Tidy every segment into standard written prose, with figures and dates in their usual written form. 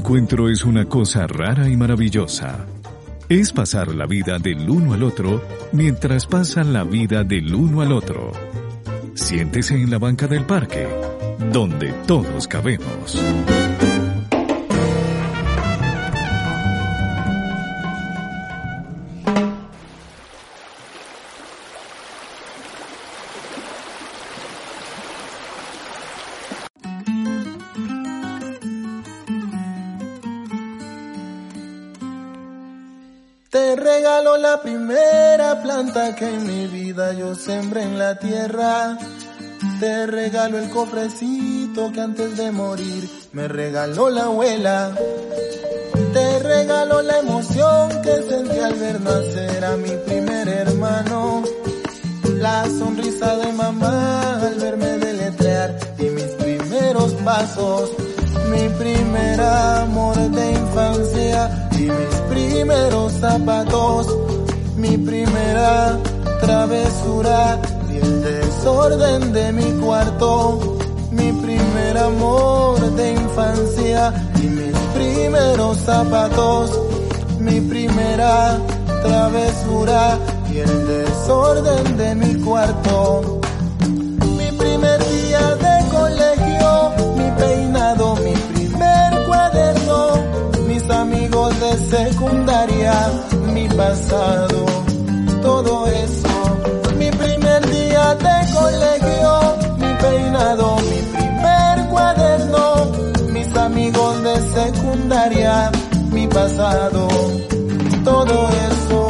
encuentro es una cosa rara y maravillosa. Es pasar la vida del uno al otro mientras pasan la vida del uno al otro. Siéntese en la banca del parque, donde todos cabemos. Te regalo la primera planta que en mi vida yo sembré en la tierra. Te regalo el cofrecito que antes de morir me regaló la abuela. Te regalo la emoción que sentí al ver nacer a mi primer hermano. La sonrisa de mamá al verme deletrear y mis primeros pasos. Mi primer amor de infancia y mis primeros zapatos. Mi primera travesura y el desorden de mi cuarto. Mi primer amor de infancia y mis primeros zapatos. Mi primera travesura y el desorden de mi cuarto. Mi primer día de colegio, mi peinado, mi primer cuaderno, mis amigos de secundaria, mi pasado, todo eso. Mi primer día de colegio, mi peinado, mi primer cuaderno, mis amigos de secundaria, mi pasado, todo eso.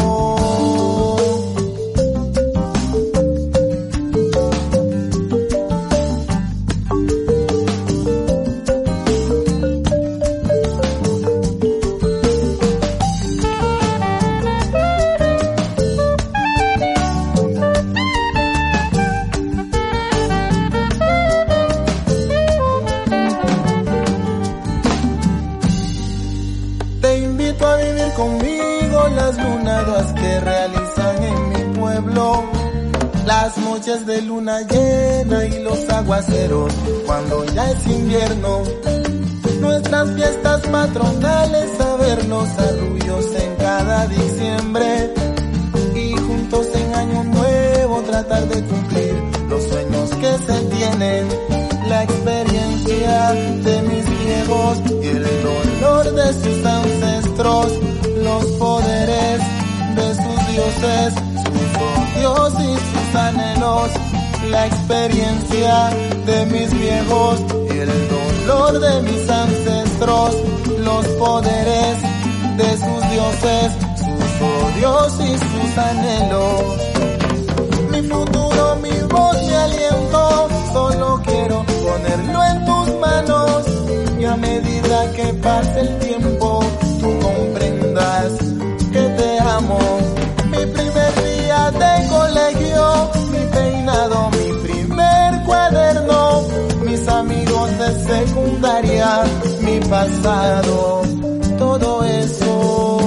Conmigo las lunadas que realizan en mi pueblo, las noches de luna llena y los aguaceros cuando ya es invierno, nuestras fiestas patronales, a ver los arrullos en cada diciembre y juntos en año nuevo tratar de cumplir los sueños que se tienen, la experiencia de mis viejos y el dolor de sus ancestros, los poderes de sus dioses, sus odios y sus anhelos, la experiencia de mis viejos y el dolor de mis ancestros, los poderes de sus dioses, sus odios y sus anhelos. Mi futuro, mi voz, mi aliento, solo quiero ponerlo en tus manos y a medida que pase el tiempo tú comprendas que te amo. Mi primer día de colegio, mi peinado, mi primer cuaderno, mis amigos de secundaria, mi pasado, todo eso.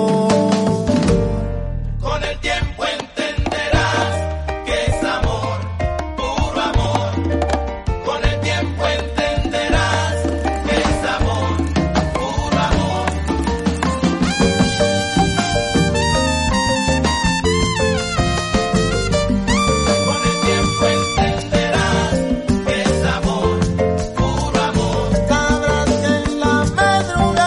Con el tiempo entenderás que es amor, puro amor. Con el tiempo entenderás que es amor, puro amor. Con el tiempo entenderás que es amor, puro amor. Sabrás que en la madrugada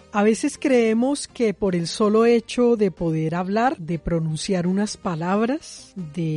A veces creemos que por el solo hecho de poder hablar, de pronunciar unas palabras,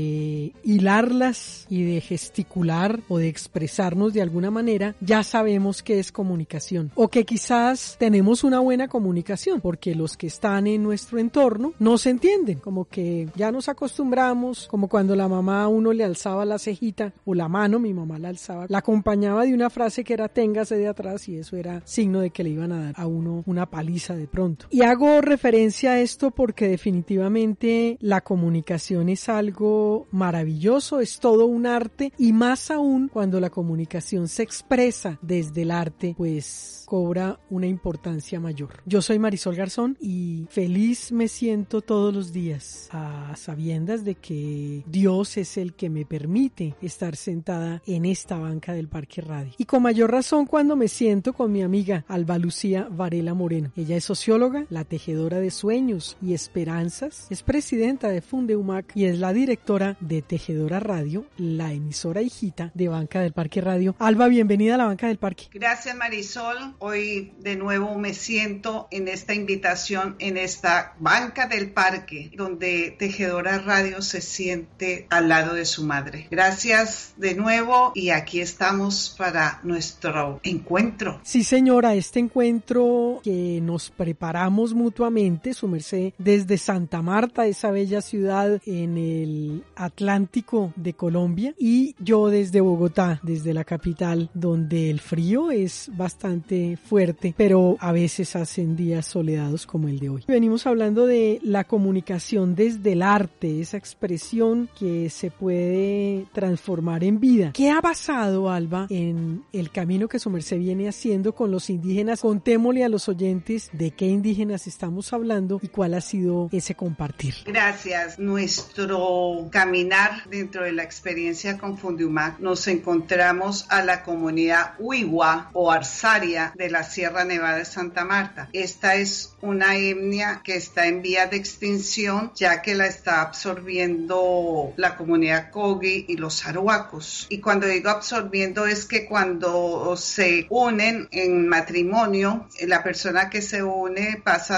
de hilarlas y de gesticular o de expresarnos de alguna manera, ya sabemos que es comunicación. O que quizás tenemos una buena comunicación, porque los que están en nuestro entorno no se entienden, como que ya nos acostumbramos, como cuando la mamá a uno le alzaba la cejita o la mano, mi mamá la alzaba, la acompañaba de una frase que era téngase de atrás, y eso era signo de que le iban a dar a uno una paliza de pronto. Y hago referencia a esto porque definitivamente la comunicación es algo maravilloso, es todo un arte, y más aún cuando la comunicación se expresa desde el arte, pues cobra una importancia mayor. Yo soy Marisol Garzón y feliz me siento todos los días a sabiendas de que Dios es el que me permite estar sentada en esta banca del Parque Radio. Y con mayor razón cuando me siento con mi amiga Alba Lucía Varela Moreno. Ella es socióloga, la tejedora de sueños y esperanzas, es presidenta de Fundeumac y es la directora de Tejedora Radio, la emisora hijita de Banca del Parque Radio. Alba, bienvenida a la Banca del Parque. Gracias, Marisol. Hoy de nuevo me siento en esta invitación, en esta Banca del Parque, donde Tejedora Radio se siente al lado de su madre. Gracias de nuevo y aquí estamos para nuestro encuentro. Sí, señora, este encuentro que nos preparamos mutuamente, su merced, desde Santa Marta, esa bella ciudad en el Atlántico de Colombia, y yo desde Bogotá, desde la capital, donde el frío es bastante fuerte, pero a veces hacen días soleados como el de hoy. Venimos hablando de la comunicación desde el arte, esa expresión que se puede transformar en vida. ¿Qué ha pasado, Alba, en el camino que su merced viene haciendo con los indígenas? Contémosle a los oyentes de qué indígenas estamos hablando y cuál ha sido ese compartir. Gracias. Nuestro caminar dentro de la experiencia con Fundeumac, nos encontramos a la comunidad Wiwa o Arzaria de la Sierra Nevada de Santa Marta. Esta es una etnia que está en vía de extinción, ya que la está absorbiendo la comunidad Kogi y los arhuacos. Y cuando digo absorbiendo es que cuando se unen en matrimonio, la persona que se une pasa a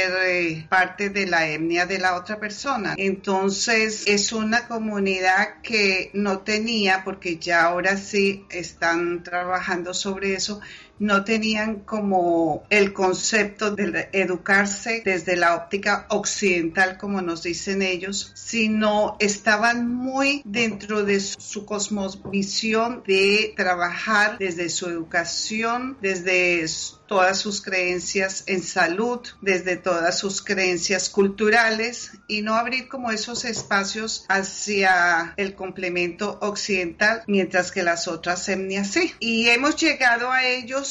ser parte de la etnia de la otra persona. Entonces es una comunidad que no tenía, porque ya ahora sí están trabajando sobre eso, no tenían como el concepto de educarse desde la óptica occidental, como nos dicen ellos, sino estaban muy dentro de su cosmovisión de trabajar desde su educación, desde todas sus creencias en salud, desde todas sus creencias culturales, y no abrir como esos espacios hacia el complemento occidental, mientras que las otras etnias sí. Y hemos llegado a ellos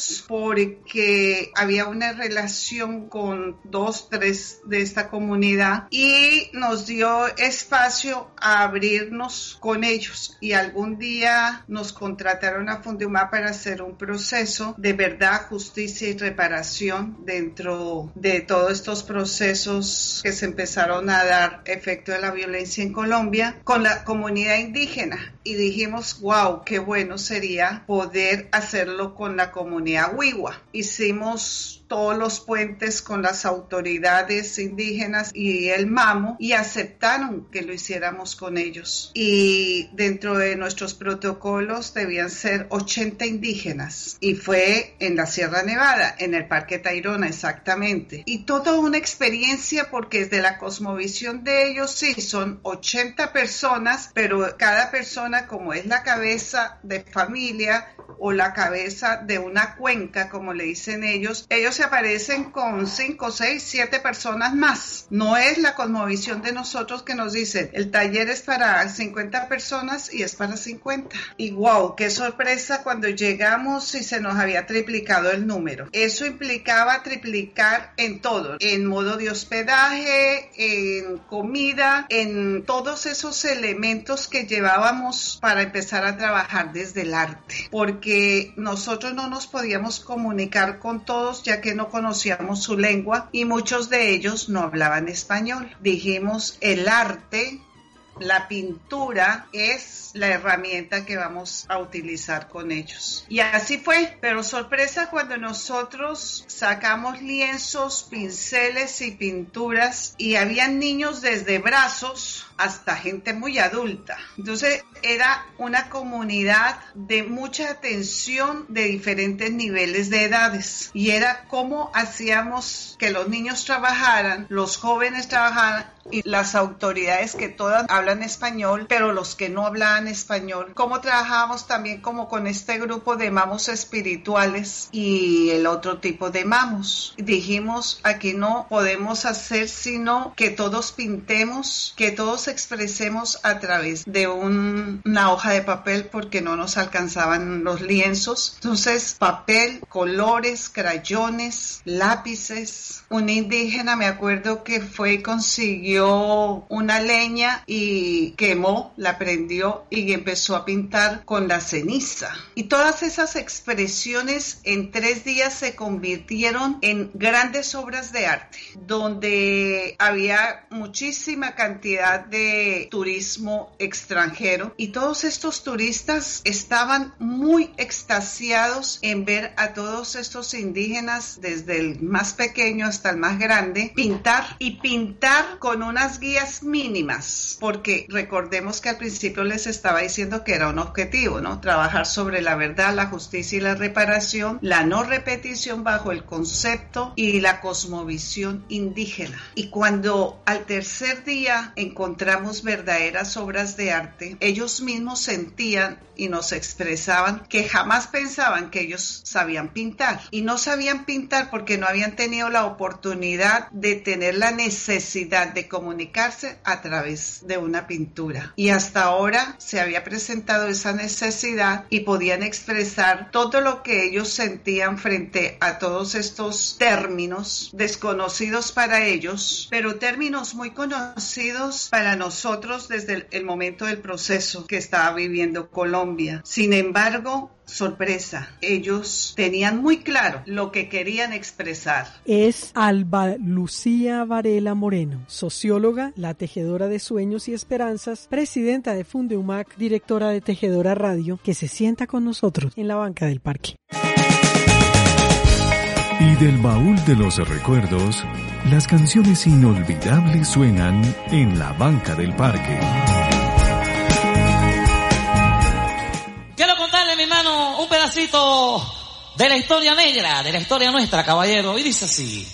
porque había una relación con 2, 3 de esta comunidad y nos dio espacio a abrirnos con ellos, y algún día nos contrataron a Fundeumac para hacer un proceso de verdad, justicia y reparación dentro de todos estos procesos que se empezaron a dar efecto de la violencia en Colombia con la comunidad indígena. Y dijimos, wow, qué bueno sería poder hacerlo con la comunidad Wiwa. Hicimos todos los puentes con las autoridades indígenas y el MAMO, y aceptaron que lo hiciéramos con ellos. Y dentro de nuestros protocolos debían ser 80 indígenas, y fue en la Sierra Nevada, en el Parque Tayrona exactamente. Y toda una experiencia, porque desde la cosmovisión de ellos sí, son 80 personas, pero cada persona, como es la cabeza de familia o la cabeza de una cuenca, como le dicen ellos se aparecen con 5, 6, 7 personas más. No es la cosmovisión de nosotros que nos dicen el taller es para 50 personas y es para 50. Y wow, qué sorpresa cuando llegamos y se nos había triplicado el número. Eso implicaba triplicar en todo, en modo de hospedaje, en comida, en todos esos elementos que llevábamos para empezar a trabajar desde el arte, porque nosotros no nos podíamos comunicar con todos, ya que no conocíamos su lengua y muchos de ellos no hablaban español. Dijimos, el arte la pintura es la herramienta que vamos a utilizar con ellos. Y así fue, pero sorpresa cuando nosotros sacamos lienzos, pinceles y pinturas, y habían niños desde brazos hasta gente muy adulta. Entonces era una comunidad de mucha atención de diferentes niveles de edades, y era cómo hacíamos que los niños trabajaran, los jóvenes trabajaran, y las autoridades que todas hablan español, pero los que no hablaban español, cómo trabajábamos también como con este grupo de mamos espirituales y el otro tipo de mamos. Dijimos, aquí no podemos hacer sino que todos pintemos, que todos expresemos a través de una hoja de papel, porque no nos alcanzaban los lienzos. Entonces, papel, colores, crayones, lápices. Un indígena, me acuerdo que fue y consiguió una leña y quemó, la prendió y empezó a pintar con la ceniza. Y todas esas expresiones en 3 días se convirtieron en grandes obras de arte, donde había muchísima cantidad de turismo extranjero, y todos estos turistas estaban muy extasiados en ver a todos estos indígenas, desde el más pequeño hasta el más grande, pintar, y pintar con unas guías mínimas, porque recordemos que al principio les estaba diciendo que era un objetivo, ¿no? Trabajar sobre la verdad, la justicia y la reparación, la no repetición bajo el concepto y la cosmovisión indígena. Y cuando al tercer día encontramos verdaderas obras de arte, ellos mismos sentían y nos expresaban que jamás pensaban que ellos sabían pintar, y no sabían pintar porque no habían tenido la oportunidad de tener la necesidad de comunicarse a través de una pintura, y hasta ahora se había presentado esa necesidad y podían expresar todo lo que ellos sentían frente a todos estos términos desconocidos para ellos, pero términos muy conocidos para nosotros desde el momento del proceso que estaba viviendo Colombia. Sin embargo, sorpresa, ellos tenían muy claro lo que querían expresar. Es Alba Lucía Varela Moreno, socióloga, la tejedora de sueños y esperanzas, presidenta de Fundeumac, directora de Tejedora Radio, que se sienta con nosotros en la banca del parque. Y del baúl de los recuerdos, las canciones inolvidables suenan en la banca del parque. Quiero contarle, mi hermano, un pedacito de la historia negra, de la historia nuestra, caballero, y dice así.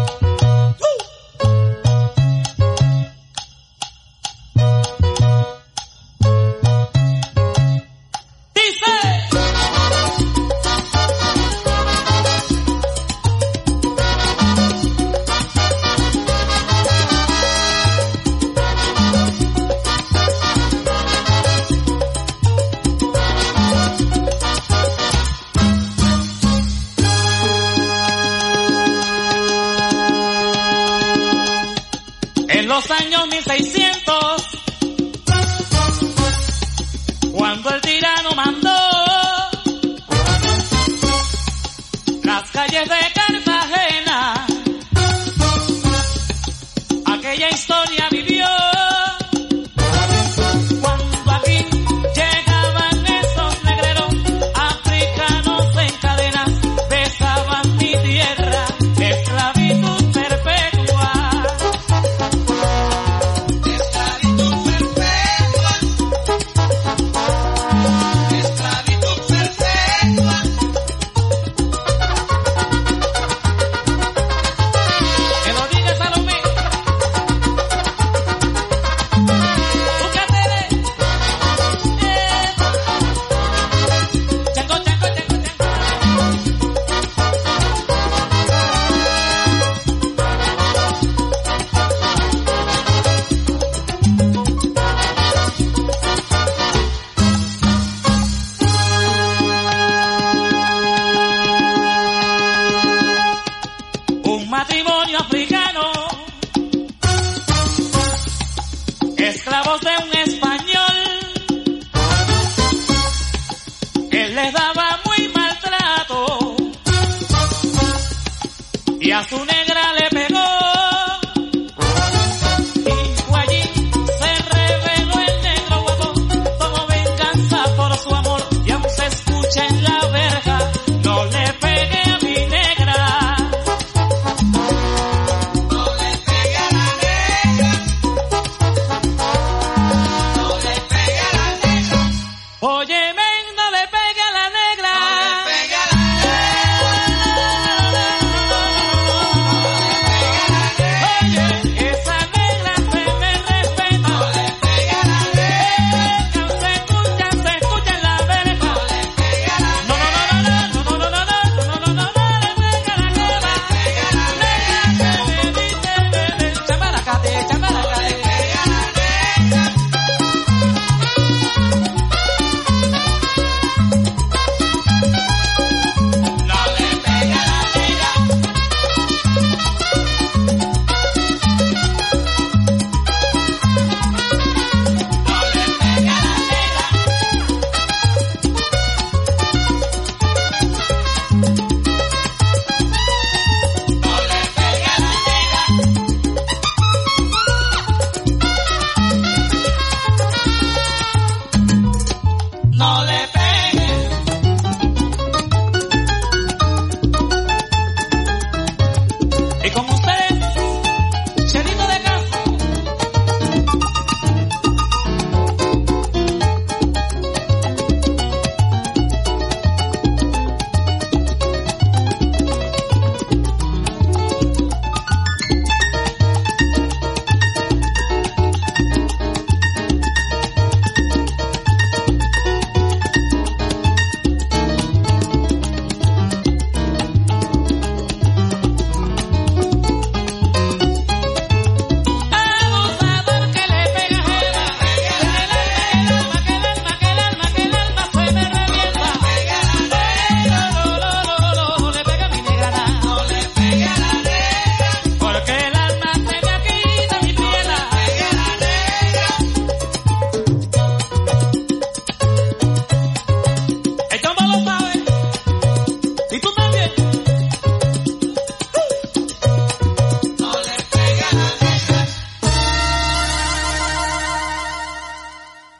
Los años 1600, cuando el tirano mandó las calles de Cartagena, aquella historia vivió. Cuando aquí llegaban esos negreros africanos en cadenas, besaban mi tierra, esclavitud perpetua. Matrimonio africano, esclavos de un español, él les daba muy maltrato y a su negra le pegó, y fue allí, se rebeló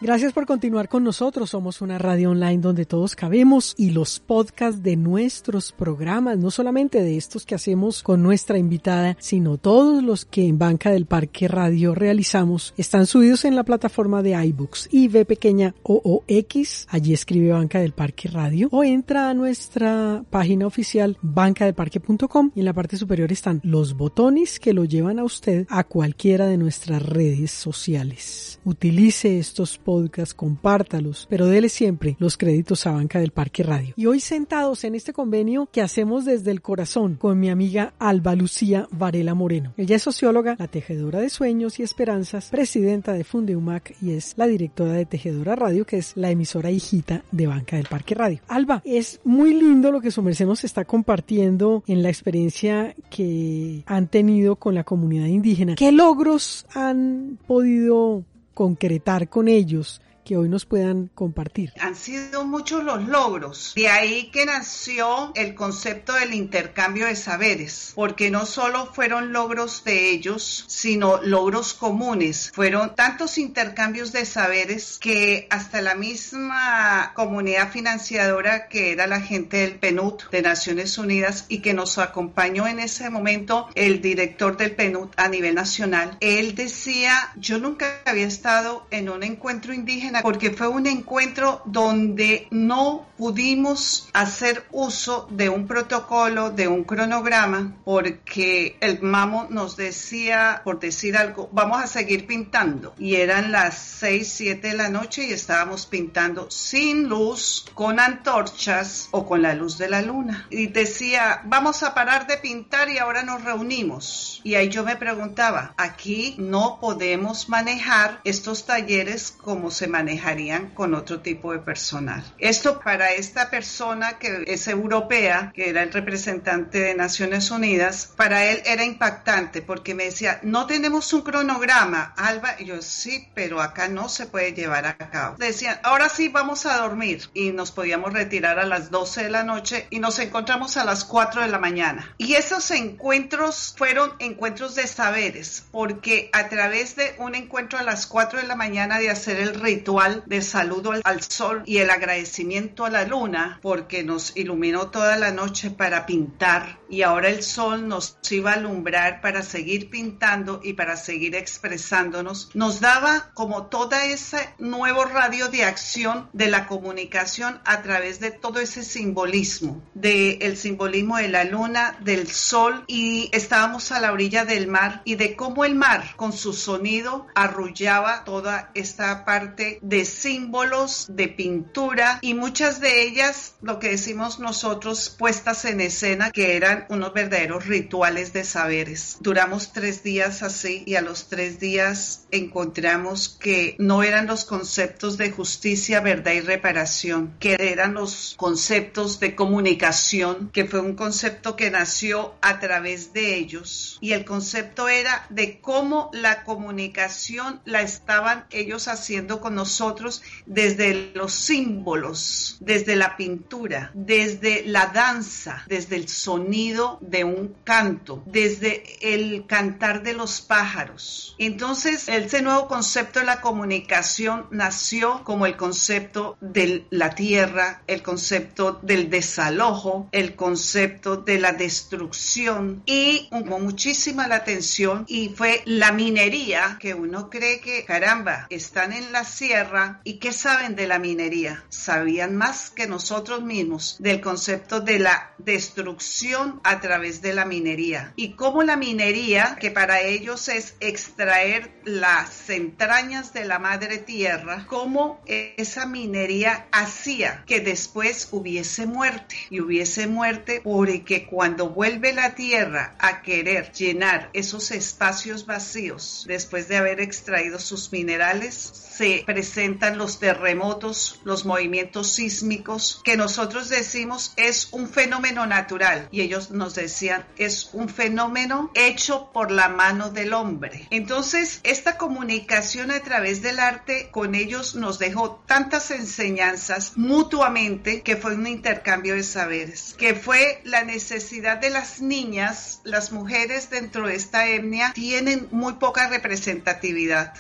Gracias por continuar con nosotros. Somos una radio online donde todos cabemos y los podcasts de nuestros programas, no solamente de estos que hacemos con nuestra invitada, sino todos los que en Banca del Parque Radio realizamos, están subidos en la plataforma de iBooks y V pequeña OOX. Allí escribe Banca del Parque Radio o entra a nuestra página oficial bancadelparque.com y en la parte superior están los botones que lo llevan a usted a cualquiera de nuestras redes sociales. Utilice estos podcasts, compártalos, pero dele siempre los créditos a Banca del Parque Radio. Y hoy sentados en este convenio que hacemos desde el corazón con mi amiga Alba Lucía Varela Moreno. Ella es socióloga, la tejedora de sueños y esperanzas, presidenta de Fundeumac y es la directora de Tejedora Radio, que es la emisora hijita de Banca del Parque Radio. Alba, es muy lindo lo que su merced nos está compartiendo en la experiencia que han tenido con la comunidad indígena. ¿Qué logros han podido concretar con ellos que hoy nos puedan compartir? Han sido muchos los logros. De ahí que nació el concepto del intercambio de saberes, porque no solo fueron logros de ellos, sino logros comunes. Fueron tantos intercambios de saberes que hasta la misma comunidad financiadora, que era la gente del PNUD de Naciones Unidas y que nos acompañó en ese momento, el director del PNUD a nivel nacional, él decía: yo nunca había estado en un encuentro indígena, porque fue un encuentro donde no pudimos hacer uso de un protocolo, de un cronograma, porque el mamo nos decía, por decir algo, vamos a seguir pintando. Y eran las 6, 7 de la noche y estábamos pintando sin luz, con antorchas o con la luz de la luna. Y decía, vamos a parar de pintar y ahora nos reunimos. Y ahí yo me preguntaba, aquí no podemos manejar estos talleres como se manejarían con otro tipo de personal. Esto para esta persona que es europea, que era el representante de Naciones Unidas, para él era impactante porque me decía, no tenemos un cronograma, Alba. Y yo, sí, pero acá no se puede llevar a cabo. Decían, ahora sí vamos a dormir, y nos podíamos retirar a las 12 de la noche y nos encontramos a las 4 de la mañana. Y esos encuentros fueron encuentros de saberes, porque a través de un encuentro a las 4 de la mañana de hacer el ritual de saludo al sol y el agradecimiento a la luna, porque nos iluminó toda la noche para pintar, y ahora el sol nos iba a alumbrar para seguir pintando y para seguir expresándonos, nos daba como toda ese nuevo radio de acción de la comunicación a través de todo ese simbolismo, del simbolismo de la luna, del sol, y estábamos a la orilla del mar, y de cómo el mar con su sonido arrullaba toda esta parte de símbolos, de pintura, y muchas de ellas, lo que decimos nosotros, puestas en escena, que eran unos verdaderos rituales de saberes. Duramos 3 días así, y a los 3 días encontramos que no eran los conceptos de justicia, verdad y reparación, que eran los conceptos de comunicación, que fue un concepto que nació a través de ellos, y el concepto era de cómo la comunicación la estaban ellos haciendo con nosotros desde los símbolos, desde la pintura, desde la danza, desde el sonido de un canto, desde el cantar de los pájaros. Entonces, ese nuevo concepto de la comunicación nació como el concepto de la tierra, el concepto del desalojo, el concepto de la destrucción, y llamó muchísima la atención, y fue la minería, que uno cree que, caramba, están en la sierra, ¿y qué saben de la minería? Sabían más que nosotros mismos del concepto de la destrucción a través de la minería, y cómo la minería, que para ellos es extraer las entrañas de la madre tierra, cómo esa minería hacía que después hubiese muerte, y hubiese muerte porque cuando vuelve la tierra a querer llenar esos espacios vacíos después de haber extraído sus minerales, se presentan los terremotos, los movimientos sísmicos sísmicos que nosotros decimos es un fenómeno natural y ellos nos decían es un fenómeno hecho por la mano del hombre. Entonces, esta comunicación a través del arte con ellos nos dejó tantas enseñanzas mutuamente, que fue un intercambio de saberes, que fue la necesidad de las niñas. Las mujeres dentro de esta etnia tienen muy poca representatividad,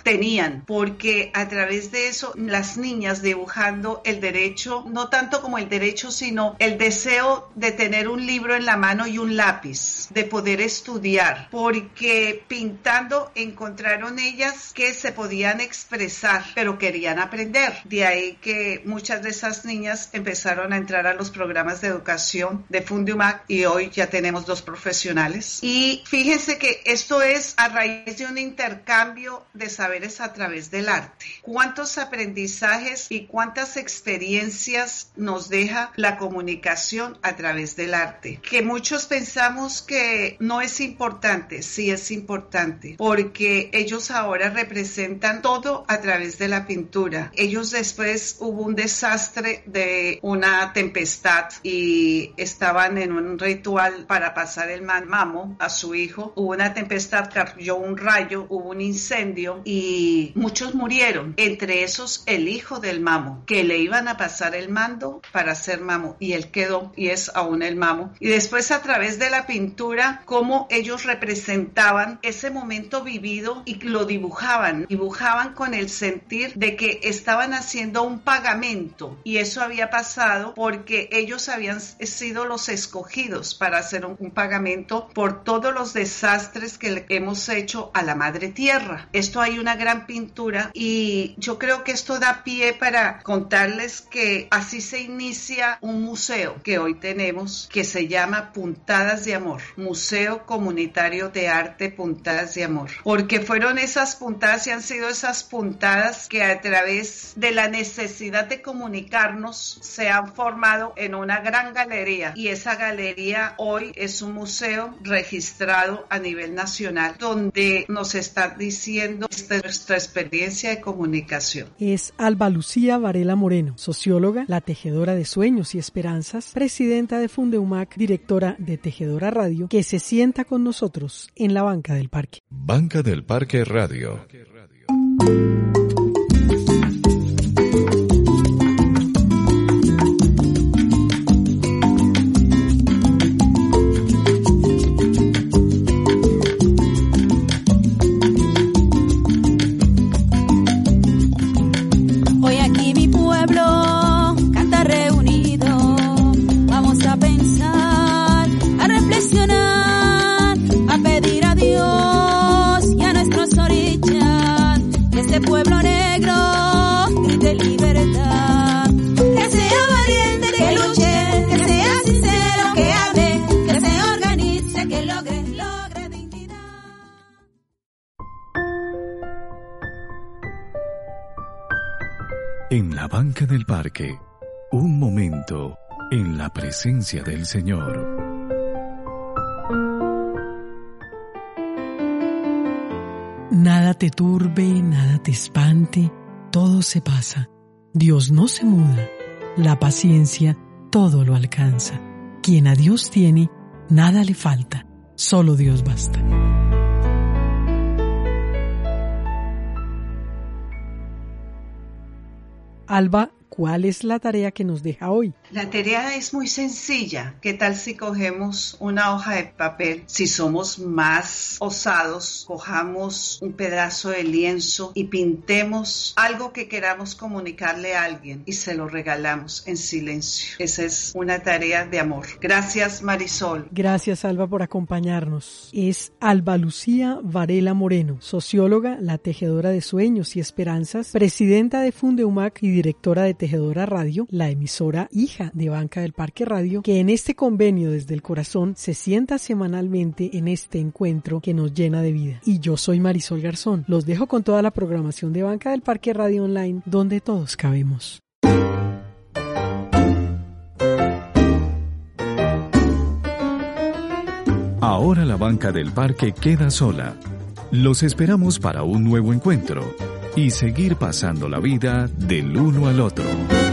porque a través de eso las niñas dibujando el derecho, no tanto como el derecho, sino el deseo de tener un libro en la mano y un lápiz, de poder estudiar, porque pintando encontraron ellas que se podían expresar, pero querían aprender. De ahí que muchas de esas niñas empezaron a entrar a los programas de educación de Fundiumac y hoy ya tenemos 2 profesionales. Y fíjense que esto es a raíz de un intercambio de saberes a través del arte. ¿Cuántos aprendizajes y cuántas experiencias nos deja la comunicación a través del arte? Que muchos pensamos que no es importante. Sí es importante, porque ellos ahora representan todo a través de la pintura. Ellos después hubo un desastre de una tempestad y estaban en un ritual para pasar el mamo a su hijo. Hubo una tempestad, cayó un rayo, hubo un incendio y muchos murieron, entre esos el hijo del mamo, que le iban a pasar el mando para ser mamo y él quedó y es aún el mamo. Y después a través de la pintura, cómo ellos representaban ese momento vivido y lo dibujaban con el sentir de que estaban haciendo un pagamento, y eso había pasado porque ellos habían sido los escogidos para hacer un pagamento por todos los desastres que le hemos hecho a la madre tierra. Esto hay una gran pintura y yo creo que esto da pie para contarles que así se inicia un museo que hoy tenemos, que se llama Puntadas de Amor, Museo Comunitario de Arte Puntadas de Amor, porque fueron esas puntadas y han sido esas puntadas que a través de la necesidad de comunicarnos se han formado en una gran galería, y esa galería hoy es un museo registrado a nivel nacional donde nos está diciendo nuestra experiencia de comunicación. Es Alba Lucía Varela Moreno, socióloga, la tejedora de sueños y esperanzas, presidenta de Fundeumac, directora de Tejedora Radio, que se sienta con nosotros en la Banca del Parque. Banca del Parque Radio. En la Banca del Parque, un momento en la presencia del Señor. Nada te turbe, nada te espante, todo se pasa. Dios no se muda, la paciencia todo lo alcanza. Quien a Dios tiene, nada le falta, solo Dios basta. Alba, ¿cuál es la tarea que nos deja hoy? La tarea es muy sencilla. ¿Qué tal si cogemos una hoja de papel? Si somos más osados, cojamos un pedazo de lienzo y pintemos algo que queramos comunicarle a alguien y se lo regalamos en silencio. Esa es una tarea de amor. Gracias, Marisol. Gracias, Alba, por acompañarnos. Es Alba Lucía Varela Moreno, socióloga, la tejedora de sueños y esperanzas, presidenta de Fundeumac y directora de Tejedora Radio, la emisora hija de Banca del Parque Radio, que en este convenio desde el corazón se sienta semanalmente en este encuentro que nos llena de vida. Y yo soy Marisol Garzón. Los dejo con toda la programación de Banca del Parque Radio Online, donde todos cabemos. Ahora la Banca del Parque queda sola. Los esperamos para un nuevo encuentro y seguir pasando la vida del uno al otro.